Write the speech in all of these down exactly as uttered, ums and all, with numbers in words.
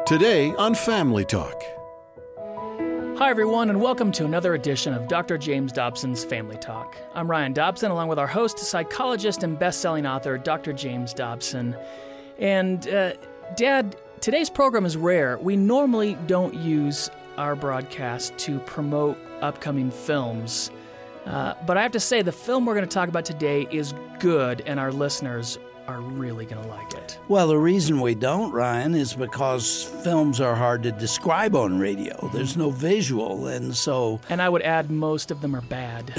Today on Family Talk. Hi, everyone, and welcome to another edition of Doctor James Dobson's Family Talk. I'm Ryan Dobson, along with our host, psychologist and best-selling author, Doctor James Dobson. And, uh, Dad, today's program is rare. We normally don't use our broadcast to promote upcoming films. Uh, but I have to say, the film we're going to talk about today is good, and our listeners are really going to like it. Well, the reason we don't, Ryan, is because films are hard to describe on radio. There's no visual, and so... And I would add most of them are bad.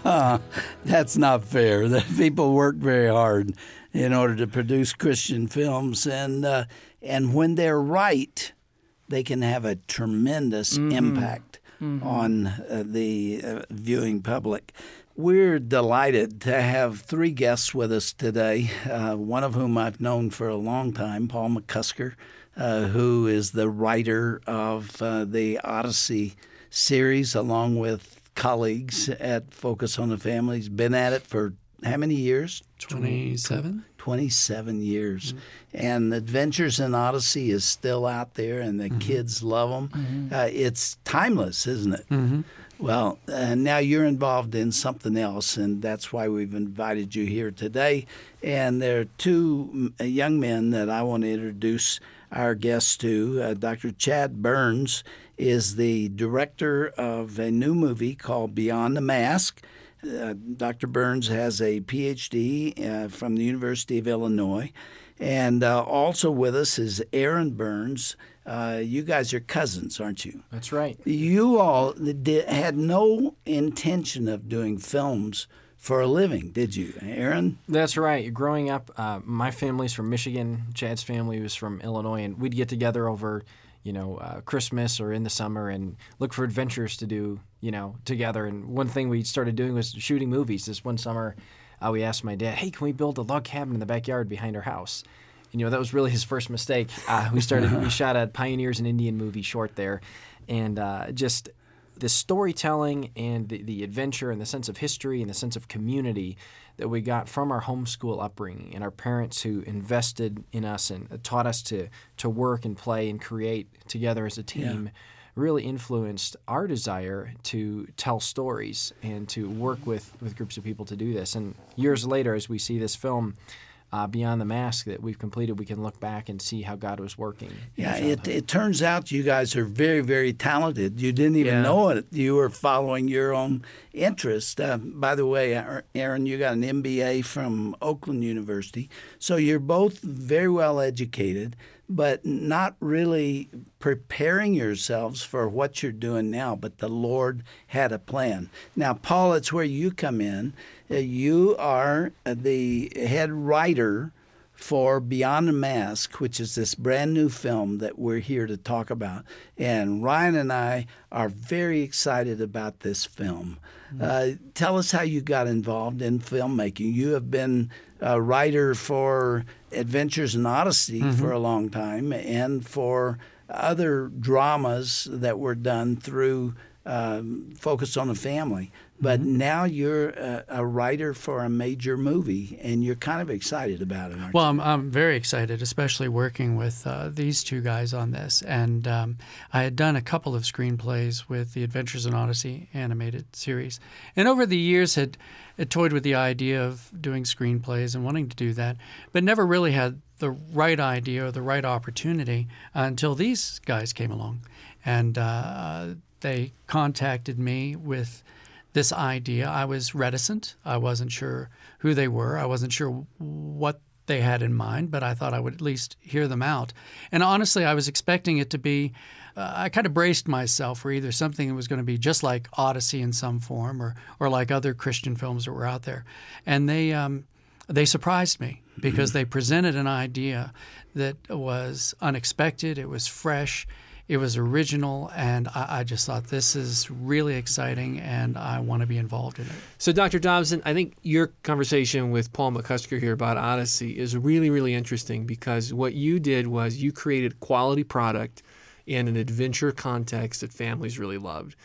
That's not fair. The people work very hard in order to produce Christian films, and uh, and when they're right, they can have a tremendous mm-hmm. impact mm-hmm. on uh, the uh, viewing public. We're delighted to have three guests with us today, uh, one of whom I've known for a long time, Paul McCusker, uh, who is the writer of uh, the Odyssey series, along with colleagues at Focus on the Family. He's been at it for how many years? twenty-seven. twenty-seven years. Mm-hmm. And Adventures in Odyssey is still out there, and the mm-hmm. kids love them. Mm-hmm. Uh, it's timeless, isn't it? Mm-hmm. Well, uh, now you're involved in something else, and that's why we've invited you here today. And there are two young men that I want to introduce our guests to. Uh, Doctor Chad Burns is the director of a new movie called Beyond the Mask. Uh, Doctor Burns has a P H D uh, from the University of Illinois. And uh, also with us is Aaron Burns. Uh, you guys are cousins, aren't you? That's right. You all did, had no intention of doing films for a living, did you, Aaron? That's right. Growing up, uh, my family's from Michigan. Chad's family was from Illinois, and we'd get together over, you know, uh, Christmas or in the summer and look for adventures to do, you know, together. And one thing we started doing was shooting movies. This one summer, uh, we asked my dad, "Hey, can we build a log cabin in the backyard behind our house?" And, you know, that was really his first mistake. Uh, we started, we shot a Pioneers and Indian movie short there, and uh, just the storytelling and the, the adventure and the sense of history and the sense of community that we got from our homeschool upbringing and our parents who invested in us and taught us to to work and play and create together as a team. Yeah. Really influenced our desire to tell stories and to work with, with groups of people to do this. And years later, as we see this film, uh, Beyond the Mask, that we've completed, we can look back and see how God was working. Yeah, it, it turns out you guys are very, very talented. You didn't even yeah. know it. You were following your own interest. Uh, by the way, Aaron, you got an M B A from Oakland University, so you're both very well educated, but not really preparing yourselves for what you're doing now. But the Lord had a plan. Now, Paul, it's where you come in. Uh, you are the head writer for Beyond the Mask, which is this brand new film that we're here to talk about. And Ryan and I are very excited about this film. Mm-hmm. Uh, tell us how you got involved in filmmaking. You have been a writer for Adventures in Odyssey mm-hmm. for a long time and for other dramas that were done through um, Focus on the Family. But mm-hmm. now you're a, a writer for a major movie, and you're kind of excited about it, aren't well, you? I'm, I'm very excited, especially working with uh, these two guys on this. And um, I had done a couple of screenplays with the Adventures in Odyssey animated series. And over the years had, had toyed with the idea of doing screenplays and wanting to do that, but never really had the right idea or the right opportunity uh, until these guys came along. And uh, they contacted me with this idea. I was reticent. I wasn't sure who they were. I wasn't sure what they had in mind, but I thought I would at least hear them out. And honestly, I was expecting it to be, uh, I kind of braced myself for either something that was going to be just like Odyssey in some form or or like other Christian films that were out there. And they um, they surprised me because they presented an idea that was unexpected. It was fresh. It was original, and I, I just thought this is really exciting, and I want to be involved in it. So, Doctor Dobson, I think your conversation with Paul McCusker here about Odyssey is really, really interesting because what you did was you created quality product in an adventure context that families really loved.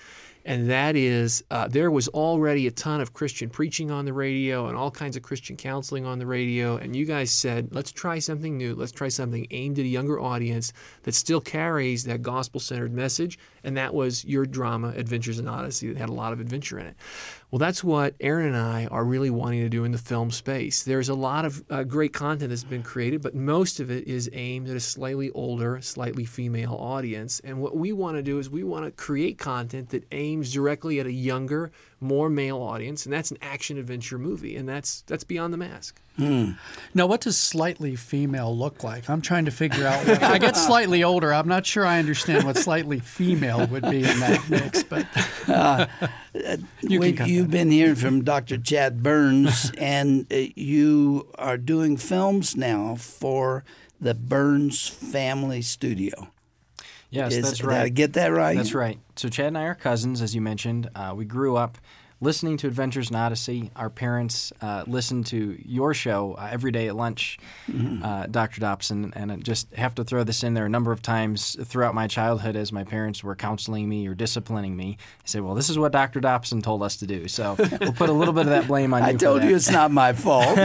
And that is, uh, there was already a ton of Christian preaching on the radio and all kinds of Christian counseling on the radio. And you guys said, let's try something new. Let's try something aimed at a younger audience that still carries that gospel-centered message. And that was your drama, Adventures in Odyssey, that had a lot of adventure in it. Well, that's what Aaron and I are really wanting to do in the film space. There's a lot of uh, great content that's been created, but most of it is aimed at a slightly older, slightly female audience. And what we want to do is we want to create content that aims directly at a younger, more male audience, and that's an action-adventure movie, and that's that's Beyond the Mask. Hmm. Now, what does slightly female look like? I'm trying to figure out. What, I get slightly older. I'm not sure I understand what slightly female would be in that mix, but uh, you we, can you've been hearing from Doctor Chad Burns, and uh, you are doing films now for the Burns Family Studio. Yes, Is, that's did right. I get that right? That's right. So Chad and I are cousins, as you mentioned. Uh, we grew up listening to Adventures in Odyssey. Our parents uh, listened to your show uh, every day at lunch, mm-hmm. uh, Doctor Dobson, and I just have to throw this in there a number of times throughout my childhood as my parents were counseling me or disciplining me. They say, well, this is what Doctor Dobson told us to do. So we'll put a little bit of that blame on you I for told that. you it's not my fault.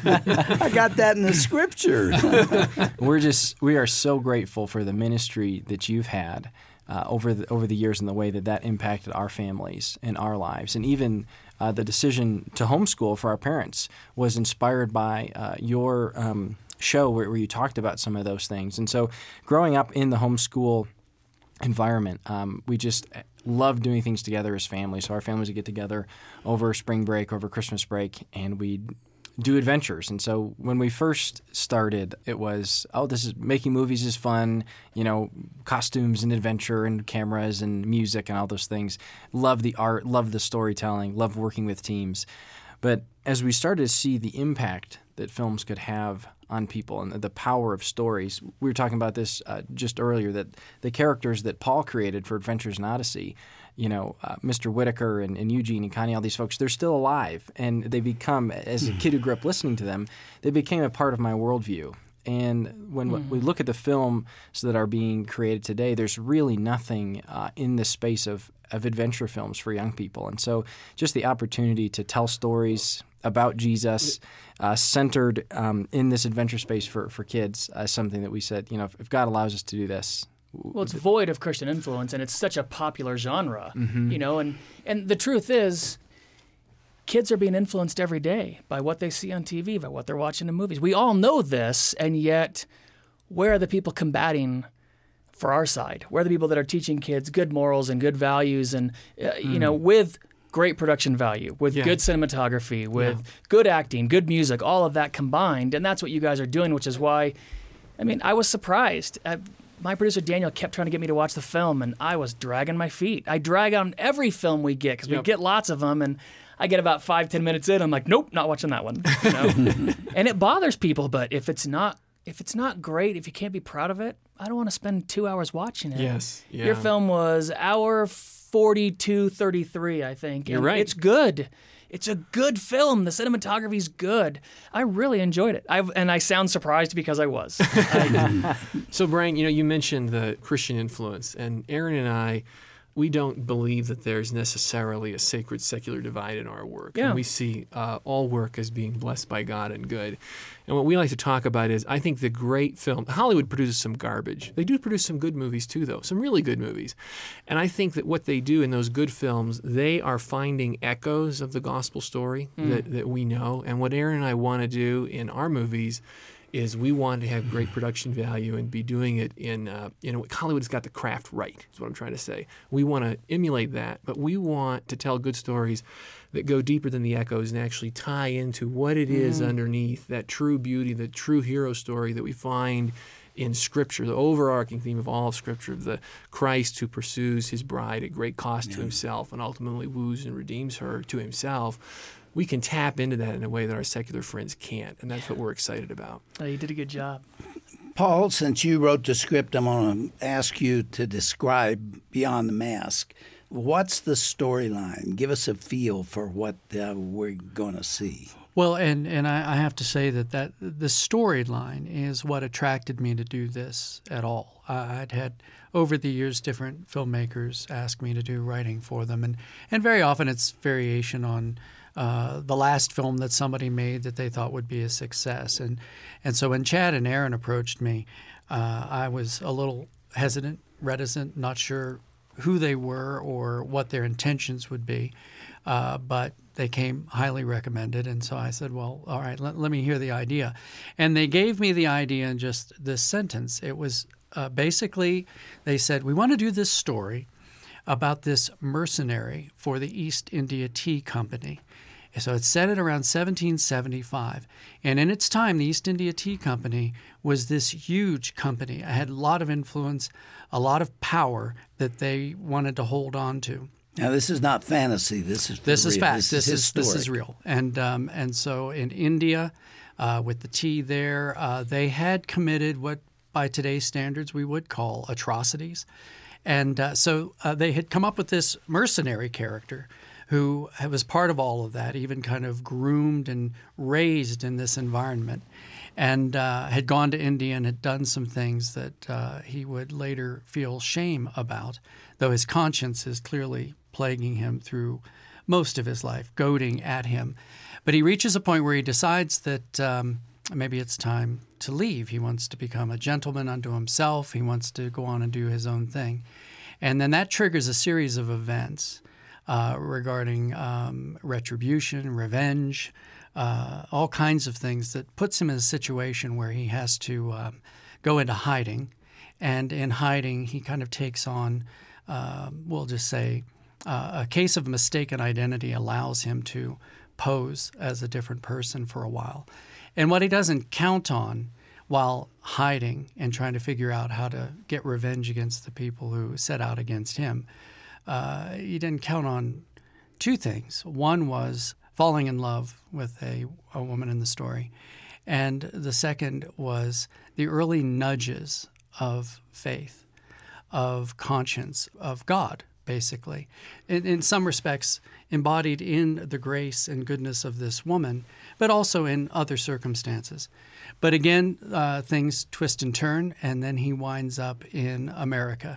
I got that in the scripture. We're just, we are so grateful for the ministry that you've had Uh, over the, over the years and the way that that impacted our families and our lives. And even uh, the decision to homeschool for our parents was inspired by uh, your um, show where, where you talked about some of those things. And so growing up in the homeschool environment, um, we just love doing things together as families. So our families would get together over spring break, over Christmas break, and we'd do adventures. And so when we first started, it was, oh, this is making movies is fun, you know, costumes and adventure and cameras and music and all those things. Love the art, love the storytelling, love working with teams. But as we started to see the impact that films could have on people and the power of stories, we were talking about this uh, just earlier, that the characters that Paul created for Adventures in Odyssey, you know, uh, Mister Whitaker and, and Eugene and Connie, all these folks, they're still alive. And they become, as a kid who grew up listening to them, they became a part of my worldview. And when mm. we look at the films that are being created today, there's really nothing uh, in the space of, of adventure films for young people. And so just the opportunity to tell stories about Jesus uh, centered um, in this adventure space for, for kids is uh, something that we said, you know, if, if God allows us to do this. Well, it's void of Christian influence, and it's such a popular genre, mm-hmm. you know, and, and the truth is, kids are being influenced every day by what they see on T V, by what they're watching in movies. We all know this, and yet where are the people combating for our side? Where are the people that are teaching kids good morals and good values and, uh, mm. you know, with great production value, with yeah. good cinematography, with yeah. good acting, good music, all of that combined, and that's what you guys are doing, which is why, I mean, I was surprised. I, My producer, Daniel, kept trying to get me to watch the film, and I was dragging my feet. I drag on every film we get because yep. we get lots of them, and I get about five, ten minutes in, I'm like, nope, not watching that one. You know? And it bothers people, but if it's not if it's not great, if you can't be proud of it, I don't want to spend two hours watching it. Yes. Yeah. Your film was hour forty-two thirty-three, I think. You're and right. It's good. It's a good film. The cinematography's good. I really enjoyed it. I've, and I sound surprised because I was. I, so, Brian, you know, you mentioned the Christian influence, and Aaron and I, we don't believe that there's necessarily a sacred secular divide in our work. Yeah. And we see uh, all work as being blessed by God and good. And what we like to talk about is, I think the great film, Hollywood produces some garbage. They do produce some good movies too, though, some really good movies. And I think that what they do in those good films, they are finding echoes of the gospel story mm. that, that we know. And what Aaron and I want to do in our movies is we want to have great production value and be doing it in, uh, you know, Hollywood's got the craft right, is what I'm trying to say. We want to emulate that, but we want to tell good stories that go deeper than the echoes and actually tie into what it is mm. underneath, that true beauty, the true hero story that we find in Scripture, the overarching theme of all of Scripture, the Christ who pursues his bride at great cost yeah. to himself and ultimately woos and redeems her to himself. We can tap into that in a way that our secular friends can't, and that's what we're excited about. Oh, you did a good job. Paul, since you wrote the script, I'm going to ask you to describe Beyond the Mask. What's the storyline? Give us a feel for what uh, we're going to see. Well, and, and I, I have to say that, that the storyline is what attracted me to do this at all. I, I'd had, over the years, different filmmakers ask me to do writing for them, and, and very often it's variation on uh, the last film that somebody made that they thought would be a success. And, and so when Chad and Aaron approached me, uh, I was a little hesitant, reticent, not sure who they were or what their intentions would be, uh, but they came highly recommended, and so I said, well, all right, let, let me hear the idea. And they gave me the idea in just this sentence. It was uh, basically, they said, we want to do this story about this mercenary for the East India Tea Company. So it's set at around seventeen seventy-five. And in its time, the East India Tea Company was this huge company. It had a lot of influence, a lot of power that they wanted to hold on to. Now, this is not fantasy. This is this is real. fact. This, this is is this is real. And um, and so in India, uh, with the tea there, uh, they had committed what by today's standards we would call atrocities, and uh, so uh, they had come up with this mercenary character who was part of all of that, even kind of groomed and raised in this environment, and uh, had gone to India and had done some things that uh, he would later feel shame about, though his conscience is clearly plaguing him through most of his life, goading at him. But he reaches a point where he decides that um, maybe it's time to leave. He wants to become a gentleman unto himself. He wants to go on and do his own thing. And then that triggers a series of events uh, regarding um, retribution, revenge, uh, all kinds of things that puts him in a situation where he has to um, go into hiding. And in hiding, he kind of takes on, uh, we'll just say, Uh, a case of mistaken identity allows him to pose as a different person for a while. And what he doesn't count on while hiding and trying to figure out how to get revenge against the people who set out against him, uh, he didn't count on two things. One was falling in love with a, a woman in the story. And the second was the early nudges of faith, of conscience, of God, basically, in, in some respects embodied in the grace and goodness of this woman, but also in other circumstances. But again, uh, things twist and turn, and then he winds up in America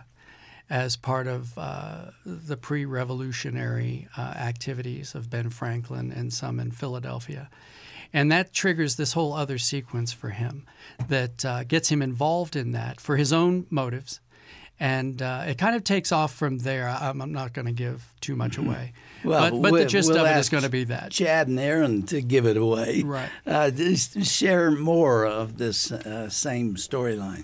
as part of uh, the pre-revolutionary uh, activities of Ben Franklin and some in Philadelphia. And that triggers this whole other sequence for him that uh, gets him involved in that for his own motives. And uh, it kind of takes off from there. I'm, I'm not going to give too much away. Well, but but we'll, the gist we'll of it is ask going to be that. Chad and Aaron to give it away. Right. Uh, just share more of this uh, same storyline.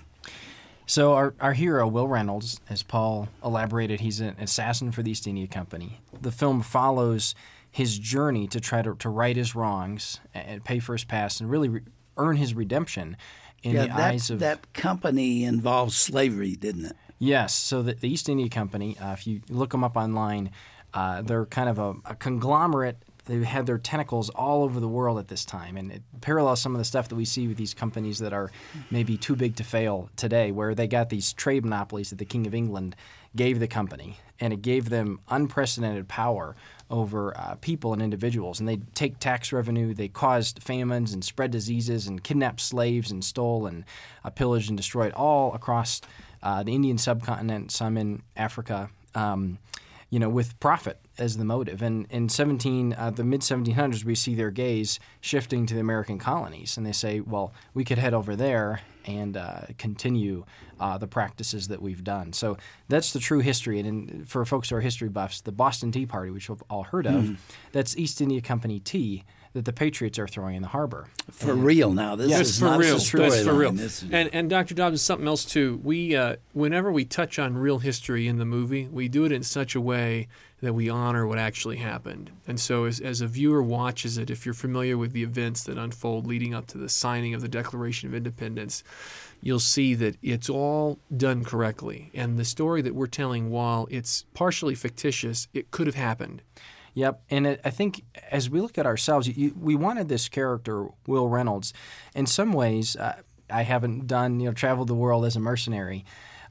So our, our hero, Will Reynolds, as Paul elaborated, he's an assassin for the East India Company. The film follows his journey to try to, to right his wrongs and pay for his past and really re- earn his redemption in yeah, the that, eyes of... that company involved slavery, didn't it? Yes. So the, the East India Company, uh, if you look them up online, uh, they're kind of a, a conglomerate. They had their tentacles all over the world at this time, and it parallels some of the stuff that we see with these companies that are maybe too big to fail today, where they got these trade monopolies that the King of England gave the company, and it gave them unprecedented power over uh, people and individuals. And they'd take tax revenue, they caused famines and spread diseases and kidnapped slaves and stole and uh, pillaged and destroyed all across uh, the Indian subcontinent, some in Africa, um, you know, with profit as the motive. And in seventeen, uh, the mid seventeen hundreds, we see their gaze shifting to the American colonies, and they say, well, we could head over there and uh, continue uh, the practices that we've done. So that's the true history. And in, for folks who are history buffs, the Boston Tea Party, which we've all heard of, mm. that's East India Company tea that the Patriots are throwing in the harbor. For and, real now. This yes, is for not real. a story That's for line. real. This is- And and Doctor Dobbs, something else too. We uh, whenever we touch on real history in the movie, we do it in such a way that we honor what actually happened. And so as, as a viewer watches it, if you're familiar with the events that unfold leading up to the signing of the Declaration of Independence, you'll see that it's all done correctly. And the story that we're telling, while it's partially fictitious, it could have happened. Yep, and it, I think as we look at ourselves, you, we wanted this character, Will Reynolds. In some ways, uh, I haven't done, you know, traveled the world as a mercenary,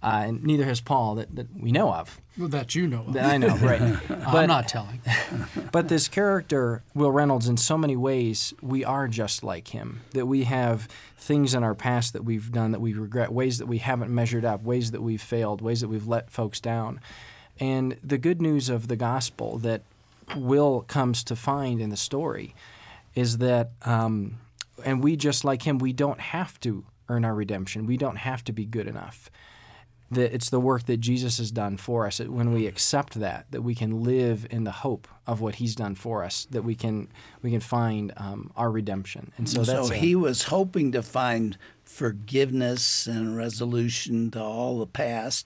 uh, and neither has Paul that, that we know of. Well, that you know of. That I know, right? I'm not telling. But this character, Will Reynolds, in so many ways, we are just like him. That we have things in our past that we've done that we regret, ways that we haven't measured up, ways that we've failed, ways that we've let folks down. And the good news of the gospel that Will comes to find in the story is that, um, and we just like him, we don't have to earn our redemption. We don't have to be good enough. That it's the work that Jesus has done for us. That when we accept that, that we can live in the hope of what He's done for us. That we can we can find um, our redemption. And so, So that's a- he was hoping to find forgiveness and resolution to all the past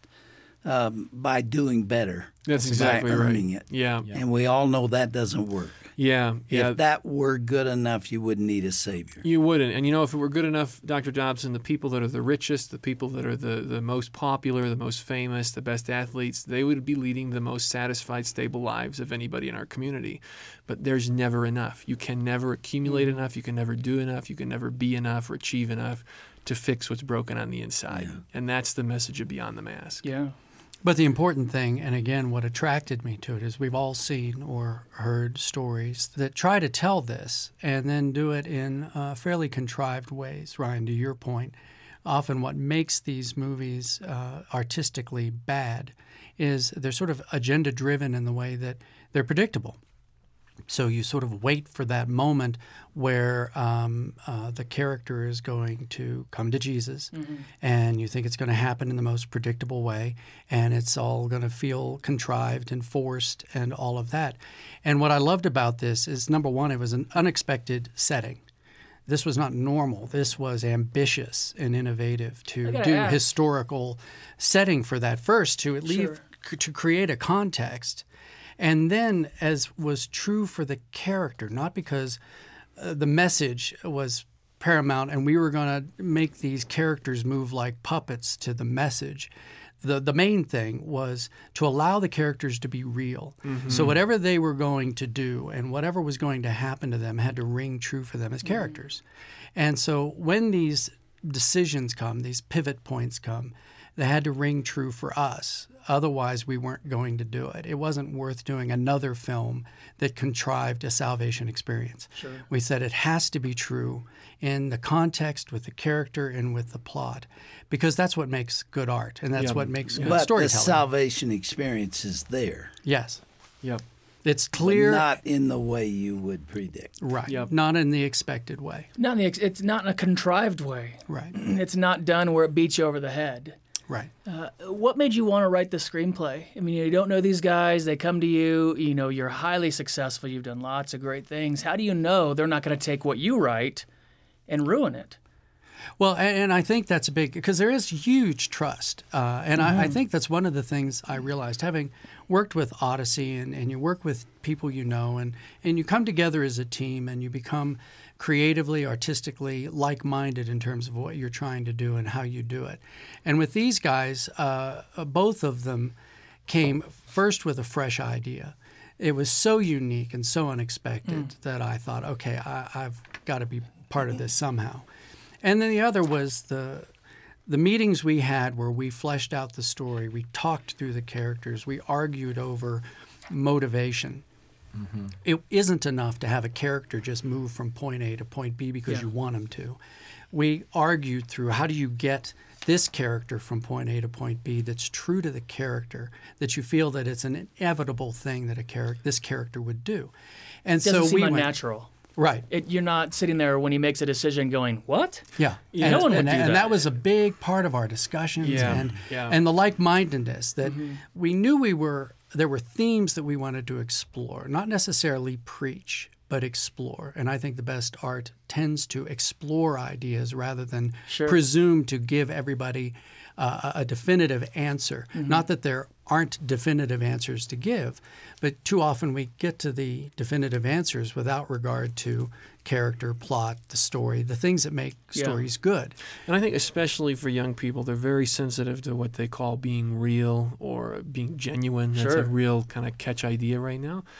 um, by doing better. That's exactly by right. earning it. Yeah. And we all know that doesn't work. Yeah. Yeah. If that were good enough, you wouldn't need a savior. You wouldn't. And you know, if it were good enough, Doctor Dobson, the people that are the richest, the people that are the, the most popular, the most famous, the best athletes, they would be leading the most satisfied, stable lives of anybody in our community. But there's never enough. You can never accumulate enough. You can never do enough. You can never be enough or achieve enough to fix what's broken on the inside. Yeah. And that's the message of Beyond the Mask. Yeah. But the important thing, and again, what attracted me to it, is we've all seen or heard stories that try to tell this and then do it in uh, fairly contrived ways. Ryan, to your point, often what makes these movies uh, artistically bad is they're sort of agenda-driven in the way that they're predictable. So you sort of wait for that moment where um, uh, the character is going to come to Jesus, mm-hmm. and you think it's going to happen in the most predictable way, and it's all going to feel contrived and forced and all of that. And what I loved about this is, number one, it was an unexpected setting. This was not normal. This was ambitious and innovative to do ask. historical setting for that first, to at least Sure. c- to create a context. And then, as was true for the character, not because uh, the message was paramount and we were going to make these characters move like puppets to the message. The the main thing was to allow the characters to be real. Mm-hmm. So whatever they were going to do and whatever was going to happen to them had to ring true for them as characters. Mm-hmm. And so when these decisions come, these pivot points come, they had to ring true for us. Otherwise, we weren't going to do it. It wasn't worth doing another film that contrived a salvation experience. Sure. We said it has to be true in the context, with the character, and with the plot, because that's what makes good art, and that's Yep. what makes good But the storytelling. salvation experience is there. Yes. Yep. It's But clear. not in the way you would predict. Right. Yep. Not in the expected way. Not in the, ex- it's not in a contrived way. Right. It's not done where it beats you over the head. Right. Uh, what made you want to write the screenplay? I mean, you don't know these guys. They come to you. You know, you're highly successful. You've done lots of great things. How do you know they're not going to take what you write and ruin it? Well, and, and I think that's a big, because there is huge trust. Uh, and mm-hmm. I, I think that's one of the things I realized, having worked with Odyssey, and, and you work with people you know, and, and you come together as a team, and you become creatively, artistically like-minded in terms of what you're trying to do and how you do it. And with these guys, uh, both of them came first with a fresh idea. It was so unique and so unexpected mm. that I thought, okay, I, I've got to be part of this somehow. And then the other was the the meetings we had where we fleshed out the story, we talked through the characters, we argued over motivation. Mm-hmm. It isn't enough to have a character just move from point A to point B because yeah. you want them to. We argued through, how do you get this character from point A to point B that's true to the character, that you feel that it's an inevitable thing that a character, this character would do. And It doesn't so seem we went, unnatural. Right. It, you're not sitting there when he makes a decision going, what? Yeah. Yeah, and, no one would and, do and that. that was a big part of our discussions Yeah. and Yeah. and the like-mindedness that Mm-hmm. we knew we were there were themes that we wanted to explore, not necessarily preach, but explore. And I think the best art tends to explore ideas rather than Sure. presume to give everybody uh, a definitive answer. Mm-hmm. Not that there aren't definitive answers to give, but too often we get to the definitive answers without regard to character, plot, the story, the things that make Yeah. stories good. And I think especially for young people, they're very sensitive to what they call being real or being genuine. That's Sure. a real kind of catch idea right now.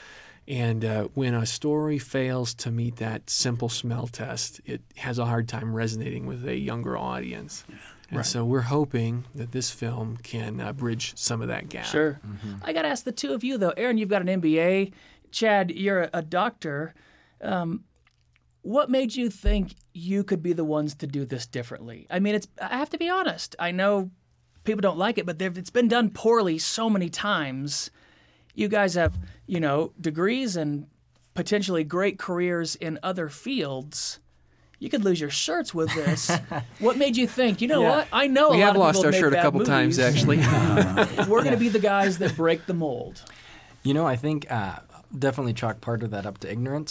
And uh, when a story fails to meet that simple smell test, it has a hard time resonating with a younger audience. Yeah. And Right. so we're hoping that this film can uh, bridge some of that gap. Sure. I got to ask the two of you, though. Aaron, you've got an M B A. Chad, you're a, a doctor. Um, what made you think you could be the ones to do this differently? I mean, it's. I have to be honest. I know people don't like it, but they've- it's been done poorly so many times. You guys have, you know, degrees and potentially great careers in other fields. You could lose your shirts with this. What made you think, you know Yeah. what? I know We a lot have of lost people our make shirt a bad couple times, movies. actually. We're going to be the guys that break the mold. You know, I think uh, definitely chalk part of that up to ignorance.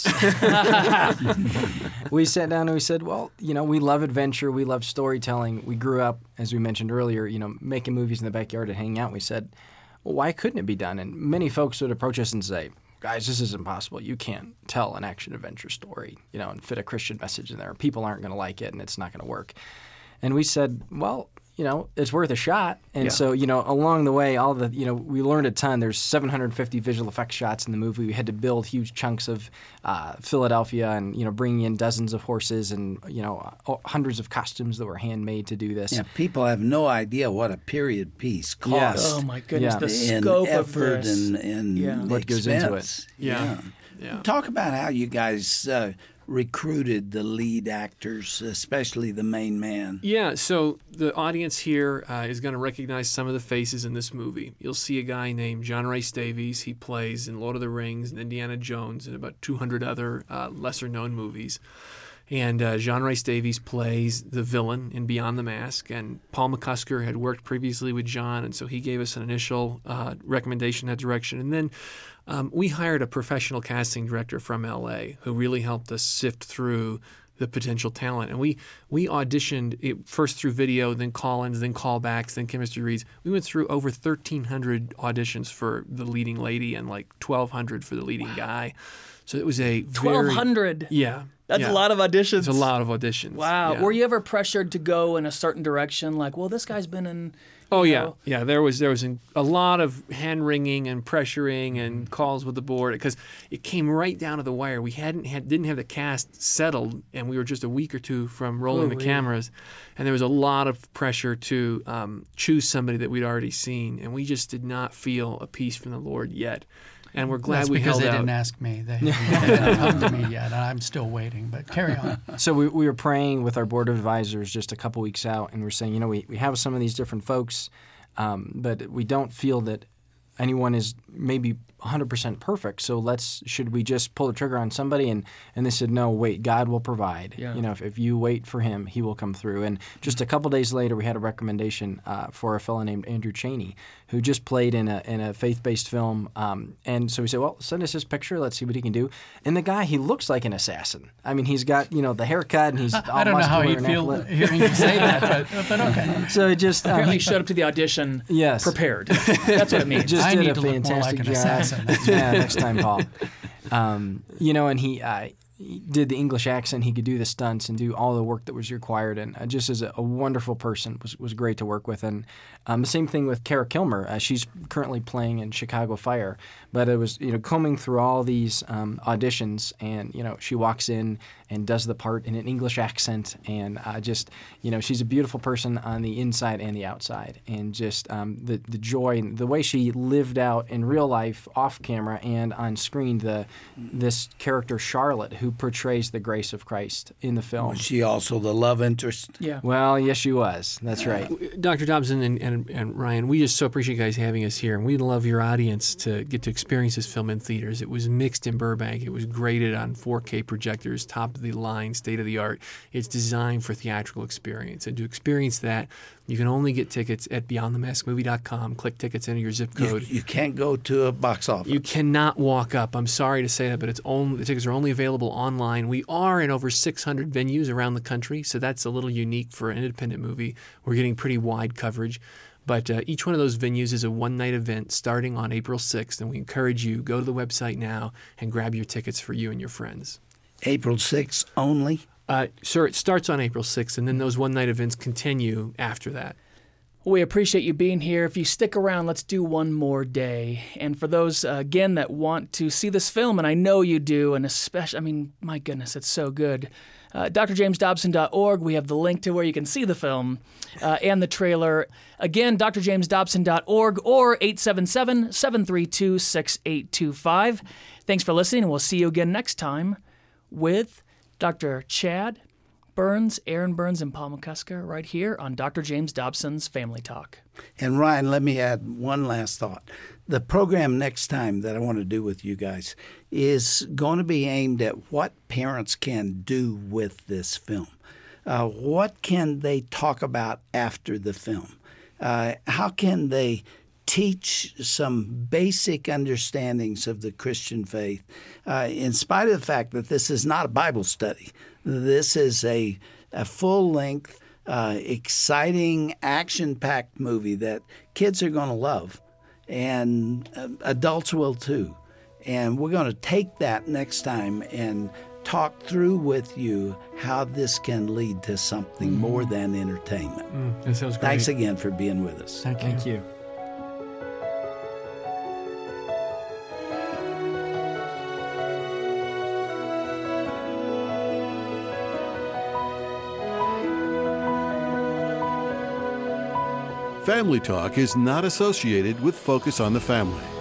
We sat down and we said, well, you know, we love adventure. We love storytelling. We grew up, as we mentioned earlier, you know, making movies in the backyard and hanging out. We said, well, why couldn't it be done? And many folks would approach us and say, guys, this is impossible. You can't tell an action-adventure story, you know, and fit a Christian message in there. People aren't going to like it, and it's not going to work. And we said, well, you know, it's worth a shot. And Yeah. so, you know, along the way, all the, you know, we learned a ton. There's seven hundred fifty visual effects shots in the movie. We had to build huge chunks of uh, Philadelphia and, you know, bringing in dozens of horses and, you know, hundreds of costumes that were handmade to do this. Yeah, people have no idea what a period piece costs. Yes. Oh my goodness, Yeah. the in scope effort of this. and, and Yeah. What goes into it. expense. Yeah. Yeah. Talk about how you guys uh, recruited the lead actors, especially the main man. Yeah, so the audience here uh, is going to recognize some of the faces in this movie. You'll see a guy named John Ray Davies. He plays in Lord of the Rings and Indiana Jones and about two hundred other uh, lesser-known movies. And uh, John Ray Davies plays the villain in Beyond the Mask. And Paul McCusker had worked previously with John, and so he gave us an initial uh, recommendation in that direction. And then um, we hired a professional casting director from L A who really helped us sift through the potential talent. And we we auditioned it first through video, then call-ins, then callbacks, then chemistry reads. We went through over thirteen hundred auditions for the leading lady and like twelve hundred for the leading guy. So it was a twelve very- hundred. Yeah. That's yeah. a lot of auditions. It's a lot of auditions. Wow. Yeah. Were you ever pressured to go in a certain direction? Like, well, this guy's been in. Oh you yeah, know- yeah. There was there was a lot of hand wringing and pressuring and calls with the board because it came right down to the wire. We hadn't had didn't have the cast settled, and we were just a week or two from rolling Oh, the really? cameras, and there was a lot of pressure to um, choose somebody that we'd already seen, and we just did not feel a piece from the Lord yet. And we're glad That's we because held they out. didn't ask me. They haven't come to me yet, and I'm still waiting. But carry on. So we, we were praying with our board of advisors just a couple weeks out, and we're saying, you know, we, we have some of these different folks, um, but we don't feel that anyone is maybe one hundred percent perfect. So let's should we just pull the trigger on somebody? And, and they said, no, wait, God will provide. Yeah. You know, if, if you wait for him, he will come through. And just a couple days later, we had a recommendation uh, for a fellow named Andrew Cheney, who just played in a in a faith-based film. Um, and so we said, well, send us his picture. Let's see what he can do. And the guy, he looks like an assassin. I mean, he's got, you know, the haircut, and he's all I don't know how muscular you and feel athletic. hearing you say that, but, but okay. So it just um, Apparently, he showed up to the audition Yes. prepared. That's what it means. just I did need a to look more fantastic like an job. assassin. Yeah, next time, Paul. Um, you know, and he, uh, he did the English accent. He could do the stunts and do all the work that was required. And uh, just as a, a wonderful person, was was great to work with. And um, the same thing with Kara Kilmer. Uh, she's currently playing in Chicago Fire. But it was, you know, combing through all these um, auditions, and you know, she walks in and does the part in an English accent, and uh, just, you know, she's a beautiful person on the inside and the outside, and just um, the the joy and the way she lived out in real life, off camera and on screen, the this character Charlotte, who portrays the grace of Christ in the film. Was she also the love interest? Yeah. Well, yes, she was. That's right. Doctor Dobson and, and, and Ryan, we just so appreciate you guys having us here, and we'd love your audience to get to experience this film in theaters. It was mixed in Burbank. It was graded on four K projectors, top of the line, state of the art. It's designed for theatrical experience, and to experience that, you can only get tickets at beyond the mask movie dot com. Click tickets, enter your zip You, code. you can't go to a box office. You cannot walk up. I'm sorry to say that, but it's only the tickets are only available online. We are in over six hundred venues around the country, so that's a little unique for an independent movie. We're getting pretty wide coverage. But uh, each one of those venues is a one-night event starting on April sixth, and we encourage you, go to the website now and grab your tickets for you and your friends. April sixth only? Uh, sir, it starts on April sixth, and then those one-night events continue after that. Well, we appreciate you being here. If you stick around, let's do one more day. And for those, uh, again, that want to see this film, and I know you do, and especially, I mean, my goodness, it's so good. Uh, D R james dobson dot org, we have the link to where you can see the film uh, and the trailer. Again, D R james dobson dot org or eight seven seven, seven three two, six eight two five. Thanks for listening, and we'll see you again next time with Doctor Chad Burns, Aaron Burns, and Paul McCusker right here on Doctor James Dobson's Family Talk. And Ryan, let me add one last thought. The program next time that I want to do with you guys is going to be aimed at what parents can do with this film. Uh, what can they talk about after the film? Uh, how can they teach some basic understandings of the Christian faith, uh, in spite of the fact that this is not a Bible study. This is a, a full-length, uh, exciting, action-packed movie that kids are going to love, and uh, adults will too. And we're going to take that next time and talk through with you how this can lead to something mm-hmm. more than entertainment. Mm, that sounds great. Thanks again for being with us. Thank you. Thank you. Family Talk is not associated with Focus on the Family.